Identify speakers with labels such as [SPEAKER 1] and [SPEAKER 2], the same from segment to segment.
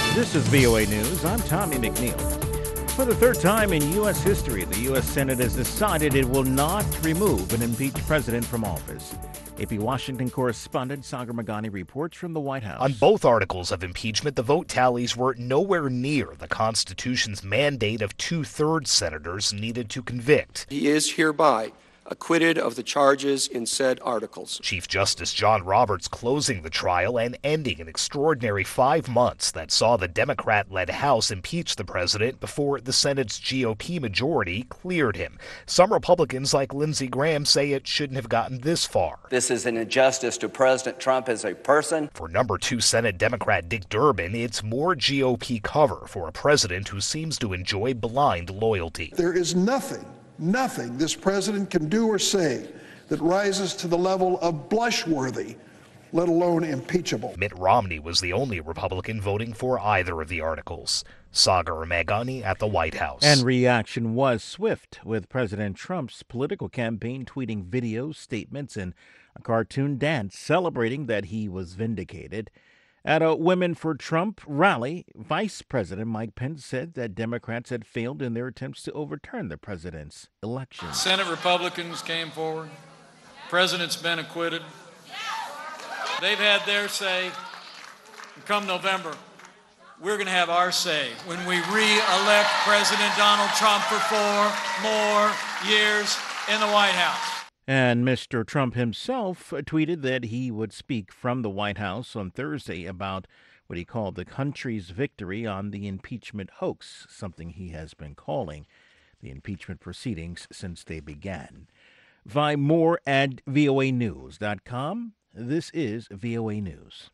[SPEAKER 1] This is VOA News. I'm Tommy McNeil. For the third time in U.S. history, the U.S. Senate has decided it will not remove an impeached president from office. AP Washington correspondent Sagar Meghani reports from the White House.
[SPEAKER 2] On both articles of impeachment, the vote tallies were nowhere near the Constitution's mandate of two-thirds senators needed to convict.
[SPEAKER 3] He is hereby acquitted of the charges in said articles.
[SPEAKER 2] Chief Justice John Roberts closing the trial and ending an extraordinary 5 months that saw the Democrat-led House impeach the president before the Senate's GOP majority cleared him. Some Republicans like Lindsey Graham say it shouldn't have gotten this far.
[SPEAKER 4] This is an injustice to President Trump as a person.
[SPEAKER 2] For number 2 Senate Democrat Dick Durbin, it's more GOP cover for a president who seems to enjoy blind loyalty.
[SPEAKER 5] There is nothing this president can do or say that rises to the level of blush-worthy, let alone impeachable.
[SPEAKER 2] Mitt Romney was the only Republican voting for either of the articles. Sagar Meghani at the White House.
[SPEAKER 1] And reaction was swift, with President Trump's political campaign tweeting videos, statements, and a cartoon dance celebrating that he was vindicated. At a Women for Trump rally, Vice President Mike Pence said that Democrats had failed in their attempts to overturn the president's election.
[SPEAKER 6] Senate Republicans came forward. The president's been acquitted. They've had their say. Come November, we're going to have our say when we re-elect President Donald Trump for 4 more years in the White House.
[SPEAKER 1] And Mr. Trump himself tweeted that he would speak from the White House on Thursday about what he called the country's victory on the impeachment hoax, something he has been calling the impeachment proceedings since they began. Find more at voanews.com. This is VOA News.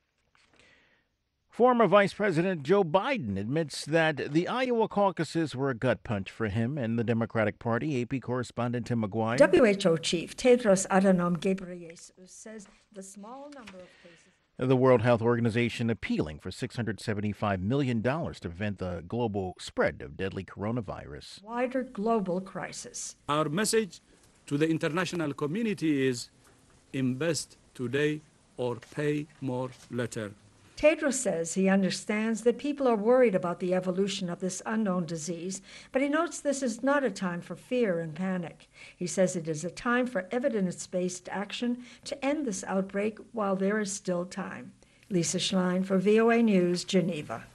[SPEAKER 1] Former Vice President Joe Biden admits that the Iowa caucuses were a gut punch for him and the Democratic Party. AP correspondent Tim McGuire.
[SPEAKER 7] WHO Chief Tedros Adhanom Ghebreyesus says the small number of cases.
[SPEAKER 1] The World Health Organization appealing for $675 million to prevent the global spread of deadly coronavirus.
[SPEAKER 7] Wider global crisis.
[SPEAKER 8] Our message to the international community is invest today or pay more later.
[SPEAKER 7] Tedros says he understands that people are worried about the evolution of this unknown disease, but he notes this is not a time for fear and panic. He says it is a time for evidence-based action to end this outbreak while there is still time. Lisa Schlein for VOA News, Geneva.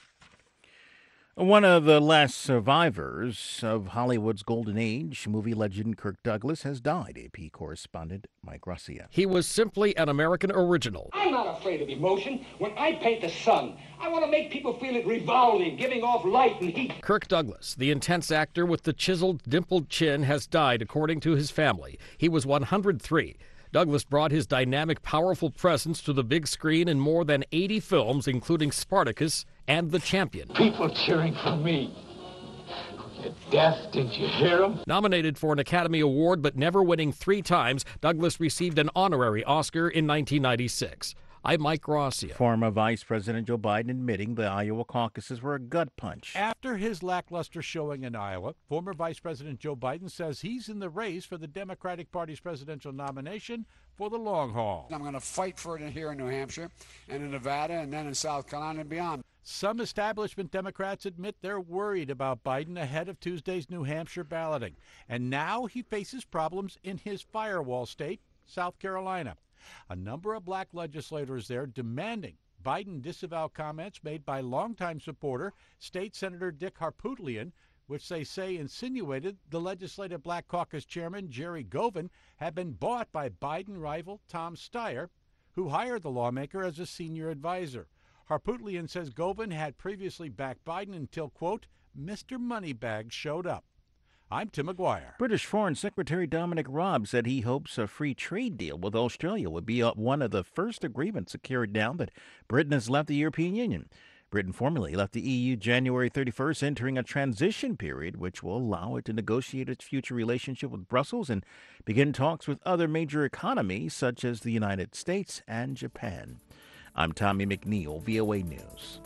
[SPEAKER 1] One of the last survivors of Hollywood's golden age, movie legend Kirk Douglas, has died. AP correspondent Mike Garcia.
[SPEAKER 9] He was simply an American original.
[SPEAKER 10] I'm not afraid of emotion. When I paint the sun, I want to make people feel it revolving, giving off light and heat.
[SPEAKER 9] Kirk Douglas, the intense actor with the chiseled, dimpled chin, has died, according to his family. He was 103. Douglas brought his dynamic, powerful presence to the big screen in more than 80 films, including Spartacus and The Champion.
[SPEAKER 10] People cheering for me. You're deaf, didn't you hear them?
[SPEAKER 9] Nominated for an Academy Award but never winning 3 times, Douglas received an honorary Oscar in 1996. I'm Mike Garcia.
[SPEAKER 1] Former Vice President Joe Biden admitting the Iowa caucuses were a gut punch.
[SPEAKER 11] After his lackluster showing in Iowa, former Vice President Joe Biden says he's in the race for the Democratic Party's presidential nomination for the long haul.
[SPEAKER 12] I'm going to fight for it here in New Hampshire and in Nevada and then in South Carolina and beyond.
[SPEAKER 11] Some establishment Democrats admit they're worried about Biden ahead of Tuesday's New Hampshire balloting. And now he faces problems in his firewall state, South Carolina. A number of black legislators there demanding Biden disavow comments made by longtime supporter, State Senator Dick Harpootlian, which they say insinuated the Legislative Black Caucus chairman, Jerry Govin, had been bought by Biden rival Tom Steyer, who hired the lawmaker as a senior advisor. Harpootlian says Govin had previously backed Biden until, quote, Mr. Moneybags showed up. I'm Tim McGuire.
[SPEAKER 1] British Foreign Secretary Dominic Raab said he hopes a free trade deal with Australia would be one of the first agreements secured now that Britain has left the European Union. Britain formally left the EU January 31st, entering a transition period which will allow it to negotiate its future relationship with Brussels and begin talks with other major economies such as the United States and Japan. I'm Tommy McNeil, VOA News.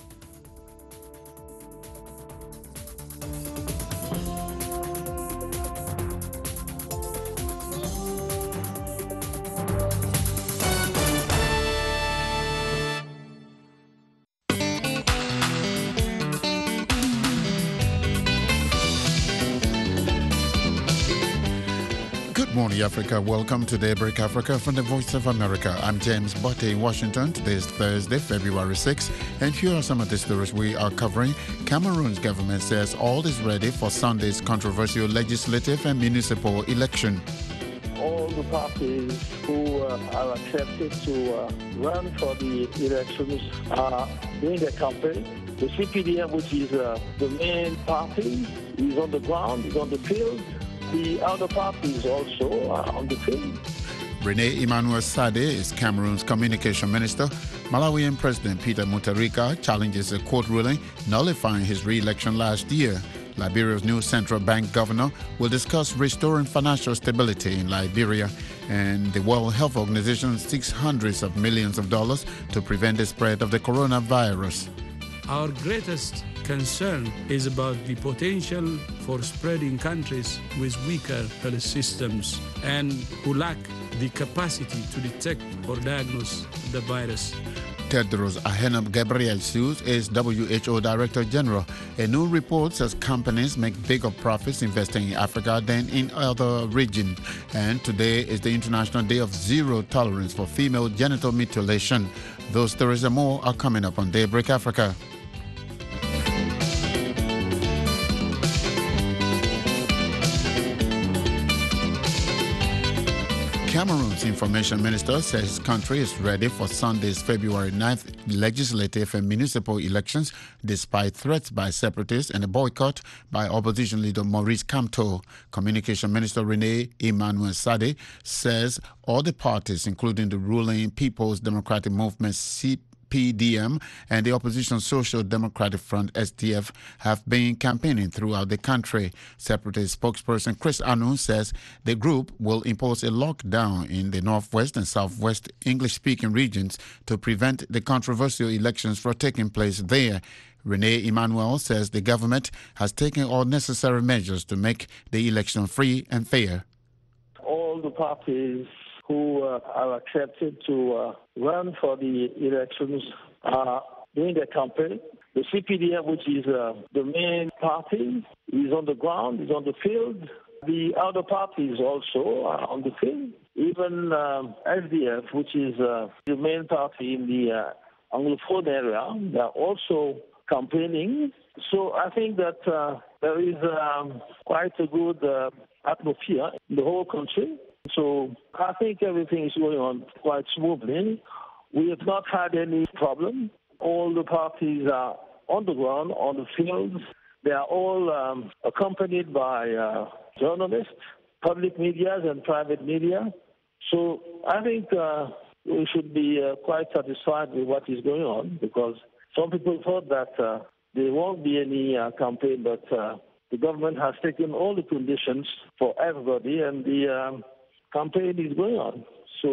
[SPEAKER 13] morning, Africa. Welcome to Daybreak Africa from the Voice of America. I'm James Botte in Washington. Today is Thursday, February 6th, and here are some of the stories we are covering. Cameroon's government says all is ready for Sunday's controversial legislative and municipal election.
[SPEAKER 14] All the parties who are accepted to run for the elections are doing their campaign. The CPDM, which is the main party, is on the ground, is on the field. The other parties also are on the field.
[SPEAKER 13] Rene Emmanuel Sade is Cameroon's communication minister. Malawian President Peter Mutharika challenges a court ruling nullifying his re-election last year. Liberia's new central bank governor will discuss restoring financial stability in Liberia, and the World Health Organization seeks hundreds of millions of dollars to prevent the spread of the coronavirus.
[SPEAKER 8] Our greatest concern is about the potential for spreading countries with weaker health systems and who lack the capacity to detect or diagnose the virus.
[SPEAKER 13] Tedros Adhanom Ghebreyesus is WHO Director General. A new report says companies make bigger profits investing in Africa than in other regions. And today is the International Day of Zero Tolerance for Female Genital Mutilation. Those stories and more are coming up on Daybreak Africa. Cameroon's information minister says his country is ready for Sunday's February 9th legislative and municipal elections despite threats by separatists and a boycott by opposition leader Maurice Kamto. Communication Minister Rene Emmanuel Sade says all the parties, including the ruling People's Democratic Movement PDM and the opposition Social Democratic Front SDF have been campaigning throughout the country. Separatist spokesperson Chris Anu says the group will impose a lockdown in the northwest and southwest English-speaking regions to prevent the controversial elections from taking place there. Rene Emmanuel says the government has taken all necessary measures to make the election free and fair.
[SPEAKER 14] All the parties who are accepted to run for the elections are doing their campaign. The CPDM, which is the main party, is on the ground, is on the field. The other parties also are on the field. Even SDF, which is the main party in the Anglophone area, they are also campaigning. So I think that there is quite a good atmosphere in the whole country. So I think everything is going on quite smoothly. We have not had any problem. All the parties are on the ground, on the fields. They are all accompanied by journalists, public media and private media. So I think we should be quite satisfied with what is going on, because some people thought that there won't be any campaign, but the government has taken all the conditions for everybody, and the campaign is going on.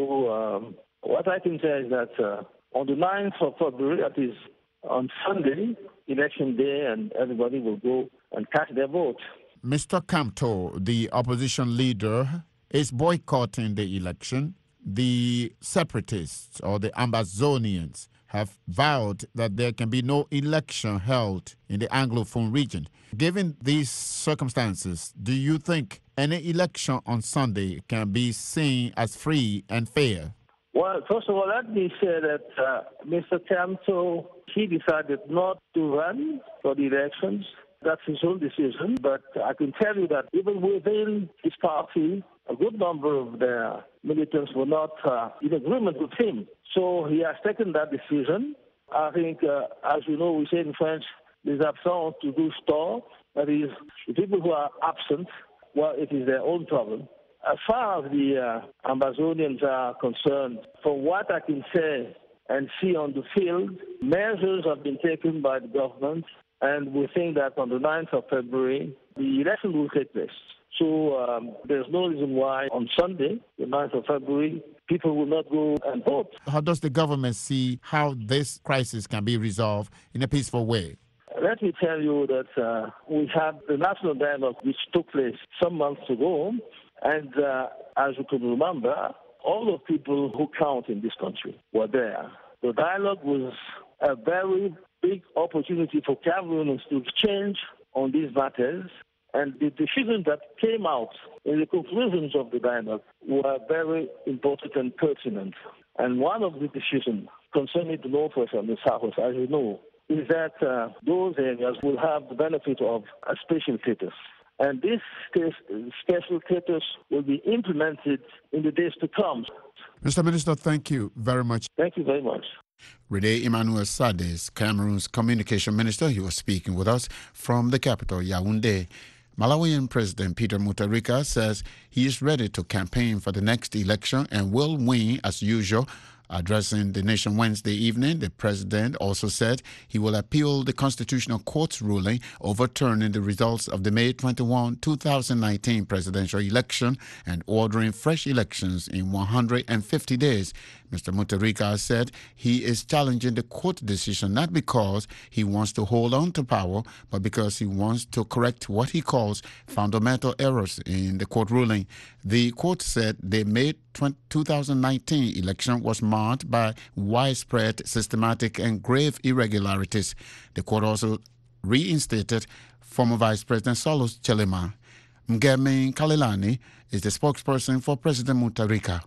[SPEAKER 14] So what I can say is that on the 9th of February, that is on Sunday, election day, and everybody will go and cast their vote.
[SPEAKER 13] Mr. Kamto, the opposition leader, is boycotting the election. The separatists or the Ambazonians have vowed that there can be no election held in the Anglophone region. Given these circumstances, do you think any election on Sunday can be seen as free and fair?
[SPEAKER 14] Well, first of all, let me say that Mr. Kamto, he decided not to run for the elections. That's his own decision. But I can tell you that even within his party, a good number of their militants were not in agreement with him. So he has taken that decision. I think, as you know, we say in French, les absents to do store. That is, the people who are absent, well, it is their own problem. As far as the Ambazonians are concerned, from what I can say and see on the field, measures have been taken by the government, and we think that on the 9th of February, the election will take place. So there's no reason why on Sunday, the 9th of February, people will not go and vote.
[SPEAKER 13] How does the government see how this crisis can be resolved in a peaceful way?
[SPEAKER 14] Let me tell you that we had the national dialogue which took place some months ago, and as you can remember, all the people who count in this country were there. The dialogue was a very big opportunity for Cameroonians to exchange on these matters, And the decisions that came out in the conclusions of the dialogue were very important and pertinent. And one of the decisions concerning the Northwest and the Southwest, as you know, is that those areas will have the benefit of a special status. And this special status will be implemented in the days to come.
[SPEAKER 13] Mr. Minister, thank you very much.
[SPEAKER 14] Thank you very much.
[SPEAKER 13] Rede Emmanuel Sades, Cameroon's communication minister, he was speaking with us from the capital, Yaoundé. Malawian President Peter Mutharika says he is ready to campaign for the next election and will win as usual. Addressing the nation Wednesday evening, the president also said he will appeal the Constitutional Court's ruling overturning the results of the May 21, 2019 presidential election and ordering fresh elections in 150 days. Mr. Mutharika said he is challenging the court decision not because he wants to hold on to power, but because he wants to correct what he calls fundamental errors in the court ruling. The court said the May 2019 election was marked by widespread, systematic, and grave irregularities. The court also reinstated former Vice President Solos Chilema. Mgemi Kalilani is the spokesperson for President Mutharika.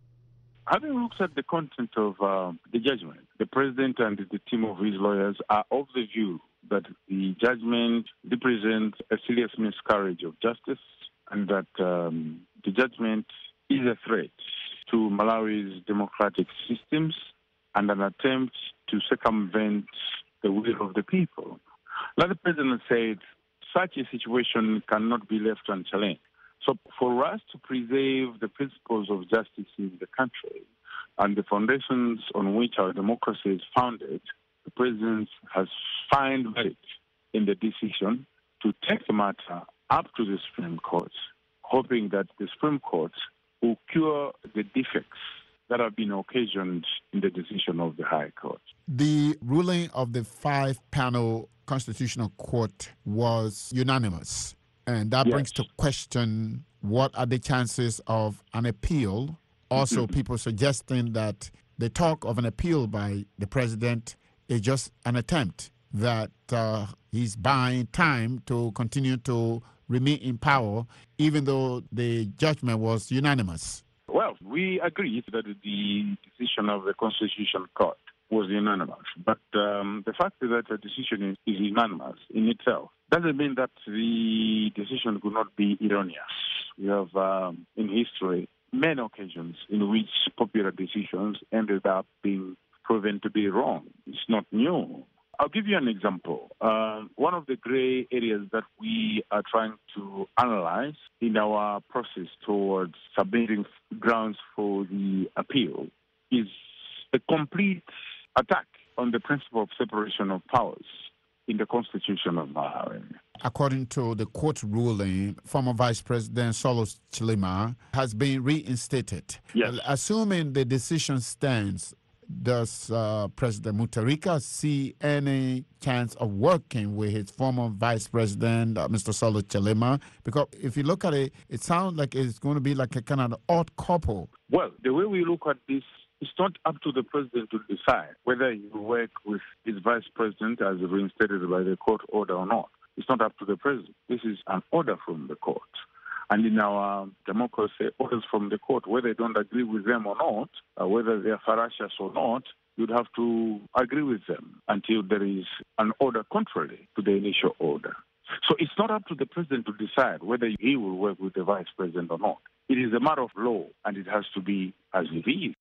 [SPEAKER 15] Having looked at the content of the judgment, the president and the team of his lawyers are of the view that the judgment represents a serious miscarriage of justice and that the judgment is a threat to Malawi's democratic systems and an attempt to circumvent the will of the people. Like the president said, such a situation cannot be left unchallenged. So for us to preserve the principles of justice in the country and the foundations on which our democracy is founded, the president has found merit in the decision to take the matter up to the Supreme Court, hoping that the Supreme Court will cure the defects that have been occasioned in the decision of the High Court.
[SPEAKER 13] The ruling of the 5-panel Constitutional Court was unanimous. And that brings to question what are the chances of an appeal. Also, people suggesting that the talk of an appeal by the president is just an attempt, that he's buying time to continue to remain in power, even though the judgment was unanimous.
[SPEAKER 15] Well, we agree that the decision of the Constitutional Court was unanimous. But the fact that the decision is unanimous in itself doesn't mean that the decision could not be erroneous. We have, in history, many occasions in which popular decisions ended up being proven to be wrong. It's not new. I'll give you an example. One of the gray areas that we are trying to analyze in our process towards submitting grounds for the appeal is a complete attack on the principle of separation of powers in the Constitution of Malawi.
[SPEAKER 13] According to the court ruling, former Vice President Solos Chilema has been reinstated.
[SPEAKER 15] Yes.
[SPEAKER 13] Assuming the decision stands, does President Mutharika see any chance of working with his former Vice President, Mr. Solos Chilema? Because if you look at it, it sounds like it's going to be like a kind of odd couple.
[SPEAKER 15] Well, the way we look at this, it's not up to the president to decide whether he will work with his vice president as reinstated by the court order or not. It's not up to the president. This is an order from the court. And in our democracy, orders from the court, whether you don't agree with them or not, whether they are fallacious or not, you'd have to agree with them until there is an order contrary to the initial order. So it's not up to the president to decide whether he will work with the vice president or not. It is a matter of law, and it has to be as it is.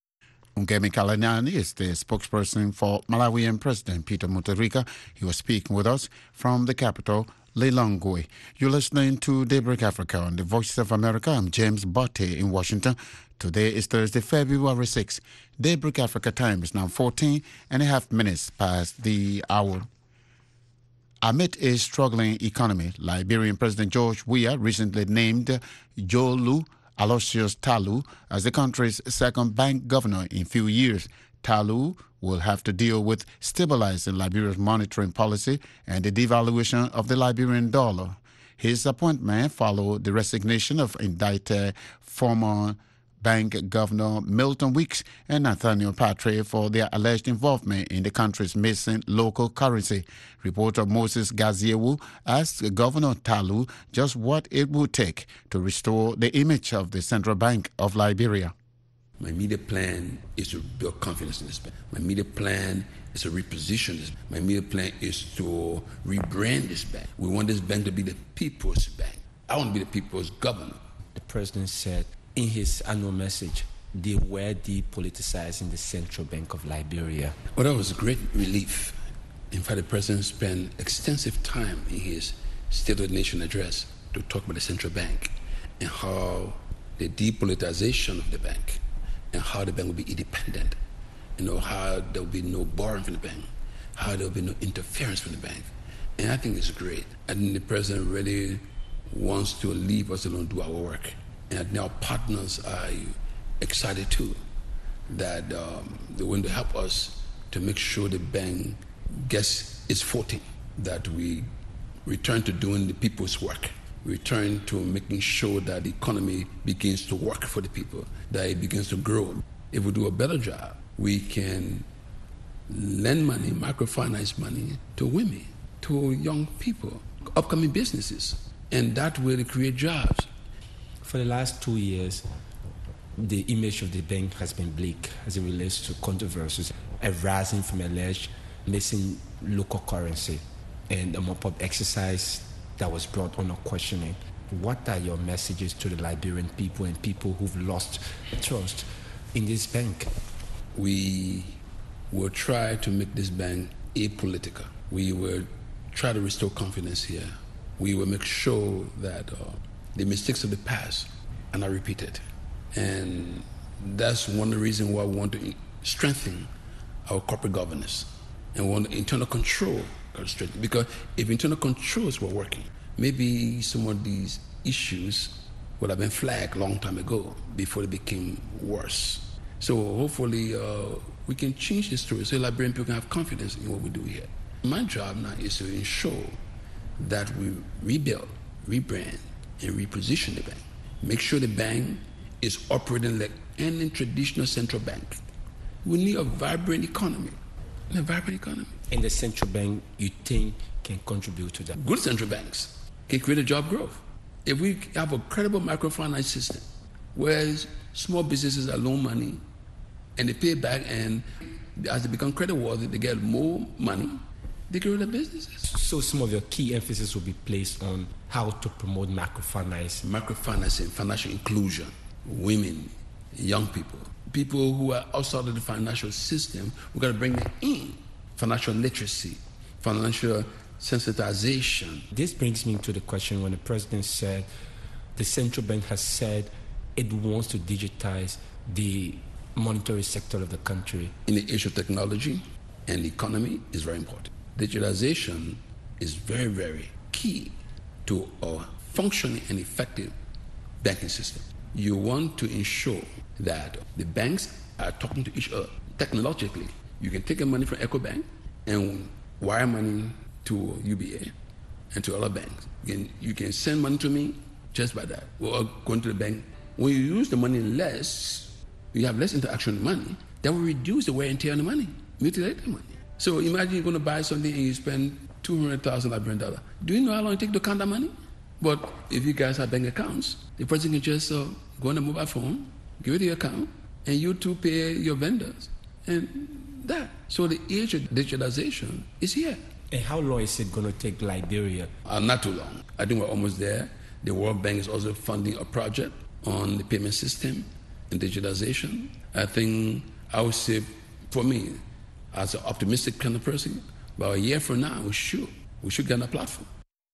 [SPEAKER 13] Mgemi Kalilani is the spokesperson for Malawian President Peter Mutharika. He was speaking with us from the capital, Lilongwe. You're listening to Daybreak Africa on the Voice of America. I'm James Botte in Washington. Today is Thursday, February 6. Daybreak Africa time is now 14 and a half minutes past the hour. Amid a struggling economy, Liberian President George Weah recently named Jolu Aloysius Talu as the country's second bank governor in few years. Talu will have to deal with stabilizing Liberia's monetary policy and the devaluation of the Liberian dollar. His appointment followed the resignation of indicted former Bank Governor Milton Weeks and Nathaniel Patre for their alleged involvement in the country's missing local currency. Reporter Moses Gaziewu asked Governor Talu just what it would take to restore the image of the Central Bank of Liberia.
[SPEAKER 16] My immediate plan is to build confidence in this bank. My immediate plan is to reposition this. My immediate plan is to rebrand this bank. We want this bank to be the people's bank. I want to be the people's governor.
[SPEAKER 17] The president said in his annual message, they were depoliticizing the Central Bank of Liberia.
[SPEAKER 16] Well, that was a great relief. In fact, the president spent extensive time in his State of the Nation address to talk about the central bank and how the depoliticization of the bank and how the bank will be independent, how there will be no borrowing from the bank, how there will be no interference from the bank. And I think it's great. I think the president really wants to leave us alone do our work. And now partners are excited too, that they're going to help us to make sure the bank gets its footing, that we return to doing the people's work, return to making sure that the economy begins to work for the people, that it begins to grow. If we do a better job, we can lend money, microfinance money to women, to young people, upcoming businesses, and that will create jobs.
[SPEAKER 17] For the last 2 years, the image of the bank has been bleak as it relates to controversies arising from alleged missing local currency and a mop-up exercise that was brought under questioning. What are your messages to the Liberian people and people who've lost trust in this bank?
[SPEAKER 16] We will try to make this bank apolitical. We will try to restore confidence here. We will make sure that the mistakes of the past are not repeated. And that's one of the reasons why we want to strengthen our corporate governance and want internal control. Because if internal controls were working, maybe some of these issues would have been flagged a long time ago before they became worse. So hopefully we can change the story so Liberian people can have confidence in what we do here. My job now is to ensure that we rebuild, rebrand, and reposition the bank. Make sure the bank is operating like any traditional central bank. We need a vibrant economy.
[SPEAKER 17] And the central bank, you think, can contribute to that?
[SPEAKER 16] Good central banks can create a job growth. If we have a credible microfinance system where small businesses are loan money and they pay back, and as they become creditworthy, they get more money, they grow their businesses.
[SPEAKER 17] So some of your key emphasis will be placed on how to promote microfinance.
[SPEAKER 16] Microfinance and financial inclusion, women, young people, people who are outside of the financial system, we've got to bring them in. Financial literacy, financial sensitization.
[SPEAKER 17] This brings me to the question when the president said the central bank has said it wants to digitize the monetary sector of the country.
[SPEAKER 16] In the age of technology and the economy is very important. Digitalization is very, very key to a functioning and effective banking system. You want to ensure that the banks are talking to each other technologically. You can take money from EcoBank and wire money to UBA and to other banks. You can send money to me just by that. Or going to the bank. When you use the money less, you have less interaction with money, that will reduce the wear and tear on the money, mutilate the money. So imagine you're going to buy something and you spend $200,000 Liberian dollar. Do you know how long it takes to count that money? But if you guys have bank accounts, the person can just go on the mobile phone, give it your account, and you two pay your vendors. And that. So the age of digitalization is here.
[SPEAKER 17] And how long is it going to take Liberia?
[SPEAKER 16] Not too long. I think we're almost there. The World Bank is also funding a project on the payment system and digitalization. I think I would say, for me, as an optimistic kind of person, about a year from now, we should get on a platform.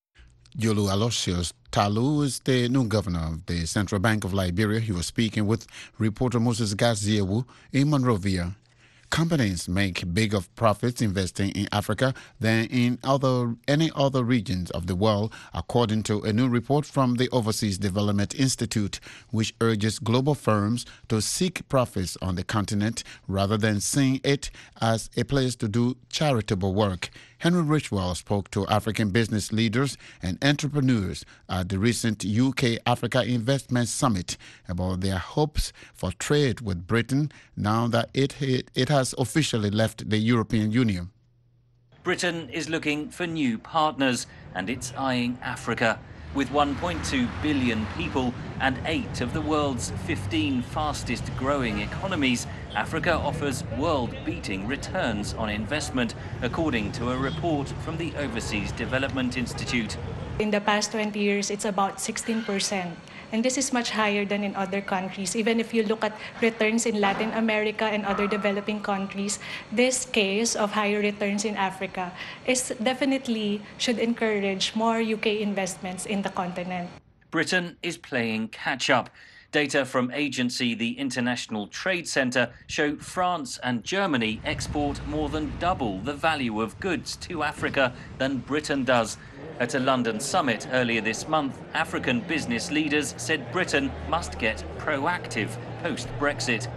[SPEAKER 13] Jolu Aloysius Talu is the new governor of the Central Bank of Liberia. He was speaking with reporter Moses Gaziewu in Monrovia. Companies make bigger profits investing in Africa than in any other regions of the world, according to a new report from the Overseas Development Institute, which urges global firms to seek profits on the continent rather than seeing it as a place to do charitable work. Henry Richwell spoke to African business leaders and entrepreneurs at the recent UK-Africa Investment Summit about their hopes for trade with Britain now that it has officially left the European Union.
[SPEAKER 18] Britain is looking for new partners, and it's eyeing Africa. With 1.2 billion people and 8 of the world's 15 fastest growing economies, Africa offers world-beating returns on investment, according to a report from the Overseas Development Institute.
[SPEAKER 19] In the past 20 years, it's about 16%. And this is much higher than in other countries. Even if you look at returns in Latin America and other developing countries, this case of higher returns in Africa is definitely should encourage more UK investments in the continent.
[SPEAKER 18] Britain is playing catch-up. Data from agency the International Trade Centre show France and Germany export more than double the value of goods to Africa than Britain does. At a London summit earlier this month, African business leaders said Britain must get proactive post-Brexit.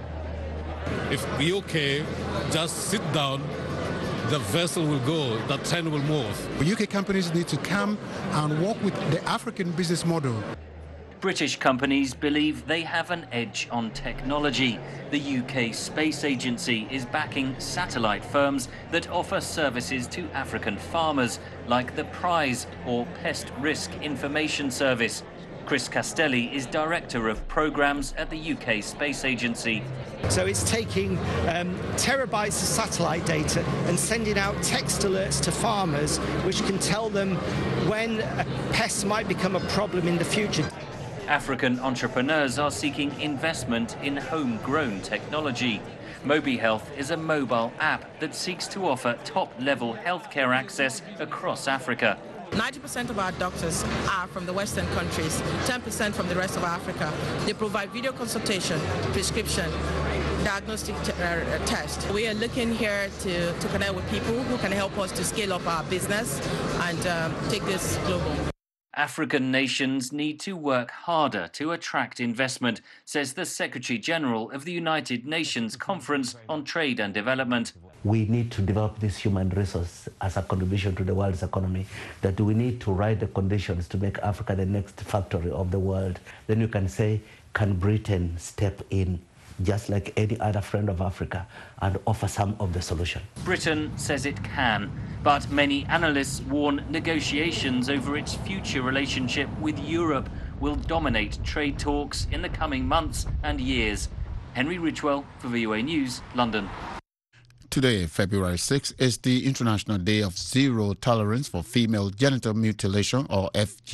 [SPEAKER 20] If the UK just sit down, the vessel will go, the train will move.
[SPEAKER 21] UK companies need to come and work with the African business model.
[SPEAKER 18] British companies believe they have an edge on technology. The UK Space Agency is backing satellite firms that offer services to African farmers, like the PRIZE or Pest Risk Information Service. Chris Castelli is Director of Programmes at the UK Space Agency.
[SPEAKER 22] So it's taking terabytes of satellite data and sending out text alerts to farmers, which can tell them when a pest might become a problem in the future.
[SPEAKER 18] African entrepreneurs are seeking investment in homegrown technology. MobiHealth is a mobile app that seeks to offer top-level healthcare access across Africa.
[SPEAKER 23] 90% of our doctors are from the Western countries, 10% from the rest of Africa. They provide video consultation, prescription, diagnostic test. We are looking here to connect with people who can help us to scale up our business and take this global.
[SPEAKER 18] African nations need to work harder to attract investment, says the Secretary-General of the United Nations Conference on Trade and Development.
[SPEAKER 24] We need to develop this human resource as a contribution to the world's economy, that we need to write the conditions to make Africa the next factory of the world. Then you can say, can Britain step in just like any other friend of Africa and offer some of the solution?
[SPEAKER 18] Britain says it can, but many analysts warn negotiations over its future relationship with Europe will dominate trade talks in the coming months and years. Henry Richwell for VOA News, London.
[SPEAKER 13] Today, February 6, is the International Day of Zero Tolerance for Female Genital Mutilation, or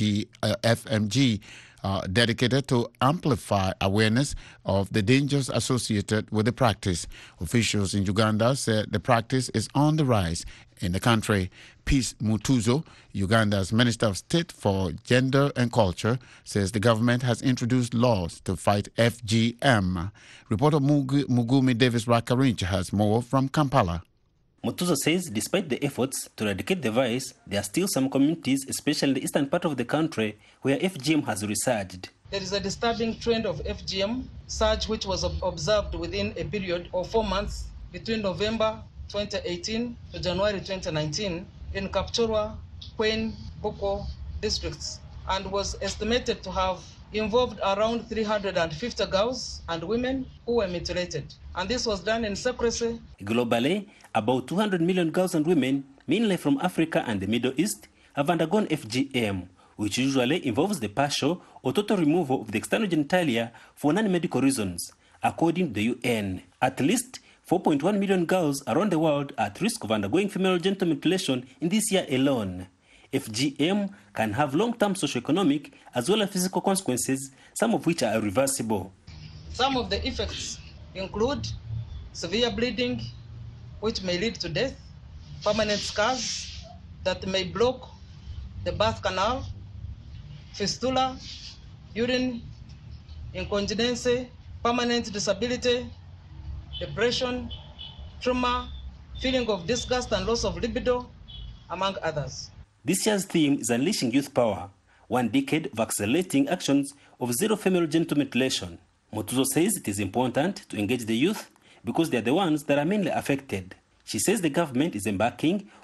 [SPEAKER 13] FMG, dedicated to amplify awareness of the dangers associated with the practice. Officials in Uganda said the practice is on the rise in the country. Peace Mutuzo, Uganda's Minister of State for Gender and Culture, says the government has introduced laws to fight FGM. Reporter Mugumi Davis-Rakarinch has more from Kampala.
[SPEAKER 25] Mutuzo says despite the efforts to eradicate the virus, there are still some communities, especially in the eastern part of the country, where FGM has resurged.
[SPEAKER 23] There is a disturbing trend of FGM surge which was observed within a period of 4 months between November 2018 to January 2019 in Kapchorwa, Kwen, Boko districts, and was estimated to have involved around 350 girls and women who were mutilated. And this was done in secrecy.
[SPEAKER 25] Globally, about 200 million girls and women, mainly from Africa and the Middle East, have undergone FGM, which usually involves the partial or total removal of the external genitalia for non-medical reasons. According to the UN, at least 4.1 million girls around the world are at risk of undergoing female genital mutilation in this year alone. FGM can have long-term socioeconomic as well as physical consequences, some of which are irreversible.
[SPEAKER 23] Some of the effects include severe bleeding, which may lead to death, permanent scars that may block the birth canal, fistula, urine incontinence, permanent disability, depression, trauma, feeling of disgust and loss of libido, among others.
[SPEAKER 25] This year's theme is Unleashing Youth Power, 1 decade of accelerating actions of zero female genital mutilation. Mutuzo says it is important to engage the youth because they are the ones that are mainly affected. She says the government is embarking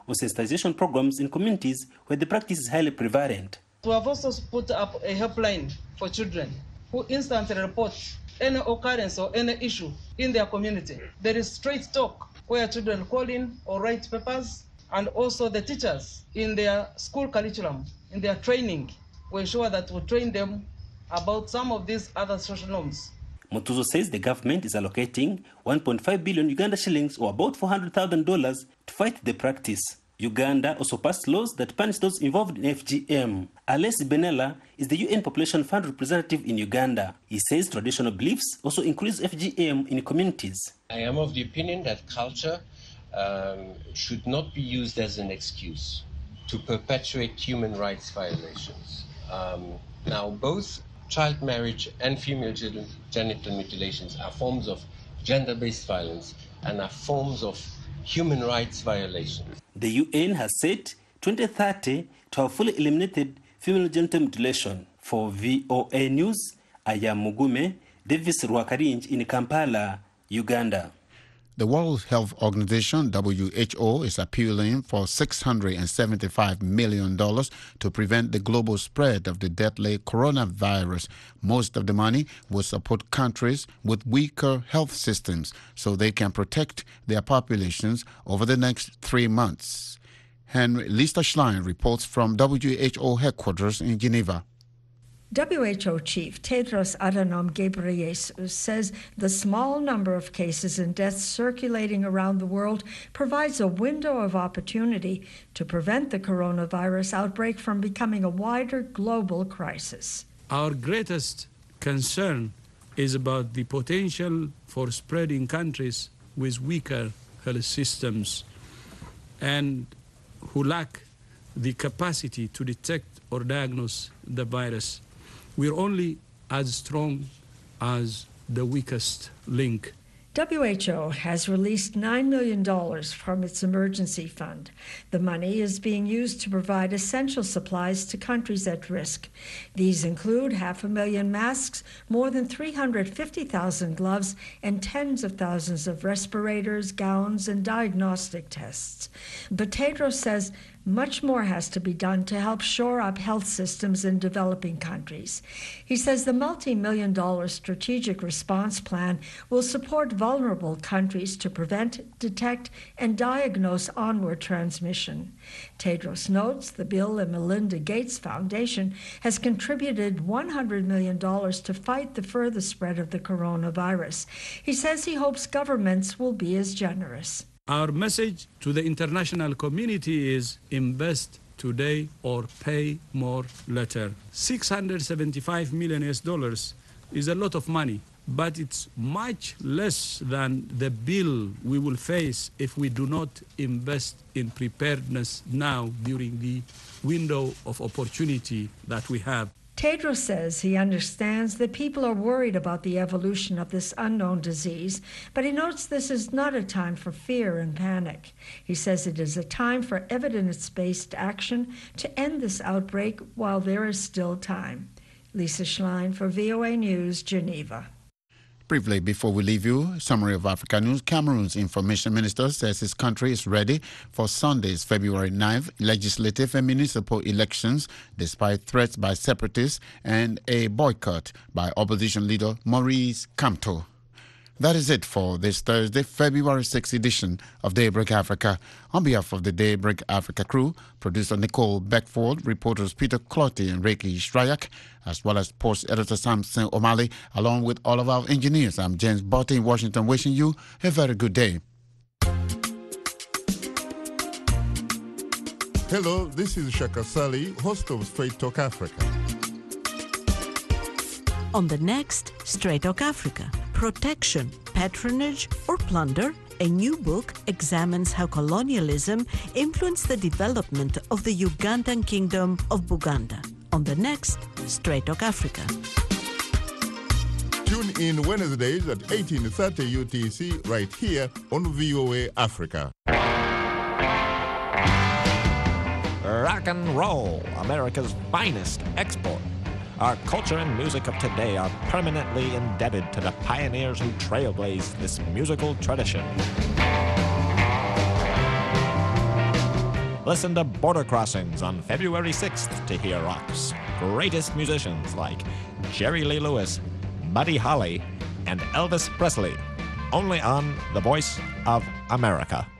[SPEAKER 25] or sensitization programs in communities where the practice is highly prevalent.
[SPEAKER 23] We have also put up a helpline for children who instantly report any occurrence or any issue in their community. There is straight talk where children call in or write papers, and also the teachers in their school curriculum, in their training, we ensure that we train them about some of these other social norms.
[SPEAKER 25] Mutuzo says the government is allocating 1.5 billion Uganda shillings, or about $400,000, to fight the practice. Uganda also passed laws that punish those involved in FGM. Alessi Benella is the UN Population Fund representative in Uganda. He says traditional beliefs also increase FGM in communities.
[SPEAKER 2] I am of the opinion that culture should not be used as an excuse to perpetuate human rights violations. Now, both child marriage and female genital mutilations are forms of gender-based violence and are forms of human rights violations.
[SPEAKER 25] The UN has set 2030 to have fully eliminated female genital mutilation. For VOA News, I am Mugume Davis Rwakarinj in Kampala, Uganda.
[SPEAKER 13] The World Health Organization, WHO, is appealing for $675 million to prevent the global spread of the deadly coronavirus. Most of the money will support countries with weaker health systems so they can protect their populations over the next 3 months. Lisa Schlein reports from WHO headquarters in Geneva.
[SPEAKER 7] WHO Chief Tedros Adhanom Ghebreyesus says the small number of cases and deaths circulating around the world provides a window of opportunity to prevent the coronavirus outbreak from becoming a wider global crisis.
[SPEAKER 8] Our greatest concern is about the potential for spread in countries with weaker health systems and who lack the capacity to detect or diagnose the virus. We're only as strong as the weakest link.
[SPEAKER 7] WHO has released $9 million from its emergency fund. The money is being used to provide essential supplies to countries at risk. These include 500,000 masks, more than 350,000 gloves, and tens of thousands of respirators, gowns, and diagnostic tests. But Tedros says much more has to be done to help shore up health systems in developing countries. He says the multi-million-dollar strategic response plan will support vulnerable countries to prevent, detect, and diagnose onward transmission. Tedros notes the Bill and Melinda Gates Foundation has contributed $100 million to fight the further spread of the coronavirus. He says he hopes governments will be as generous.
[SPEAKER 8] Our message to the international community is invest today or pay more later. $675 million is a lot of money, but it's much less than the bill we will face if we do not invest in preparedness now during the window of opportunity that we have.
[SPEAKER 7] Tedros says he understands that people are worried about the evolution of this unknown disease, but he notes this is not a time for fear and panic. He says it is a time for evidence-based action to end this outbreak while there is still time. Lisa Schlein for VOA News, Geneva.
[SPEAKER 13] Briefly, before we leave you, summary of Africa News. Cameroon's information minister says his country is ready for Sunday's February 9th legislative and municipal elections, despite threats by separatists and a boycott by opposition leader Maurice Kamto. That is it for this Thursday, February 6th edition of Daybreak Africa. On behalf of the Daybreak Africa crew, producer Nicole Beckford, reporters Peter Clotty and Reiki Shryak, as well as post editor Samson O'Malley, along with all of our engineers, I'm James Botte in Washington, wishing you a very good day.
[SPEAKER 3] Hello, this is Shaka Sali, host of Straight Talk Africa.
[SPEAKER 4] On the next Straight Talk Africa, protection, patronage, or plunder? A new book examines how colonialism influenced the development of the Ugandan kingdom of Buganda. On the next Straight Talk Africa.
[SPEAKER 3] Tune in Wednesdays at 18:30 UTC right here on VOA Africa.
[SPEAKER 5] Rock and roll, America's finest export. Our culture and music of today are permanently indebted to the pioneers who trailblazed this musical tradition. Listen to Border Crossings on February 6th to hear rock's greatest musicians like Jerry Lee Lewis, Buddy Holly, and Elvis Presley. Only on The Voice of America.